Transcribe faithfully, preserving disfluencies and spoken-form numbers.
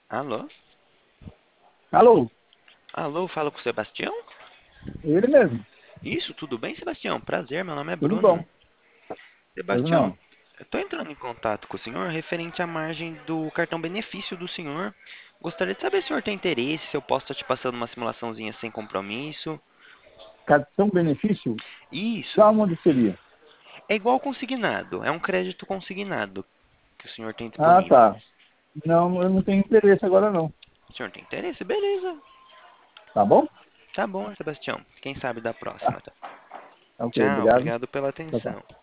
Alô? Alô, Alô, falo com o Sebastião? ele mesmo. Isso, tudo bem, Sebastião? Prazer, meu nome é Tudo Bruno. bom. Pois Sebastião, não. eu estou entrando em contato com o senhor referente à margem do cartão benefício do senhor. Gostaria de saber se o senhor tem interesse, se eu posso estar te passando uma simulaçãozinha sem compromisso. Cartão benefício? Isso, Da onde seria? é igual consignado, é um crédito consignado que o senhor tem Ah, disponível. tá. Não, eu não tenho interesse agora não. O senhor tem interesse? Beleza. Tá bom? Tá bom, Sebastião. Quem sabe da Tá. próxima, tá? Ok, Tchau, obrigado. obrigado pela Tchau, tchau. atenção.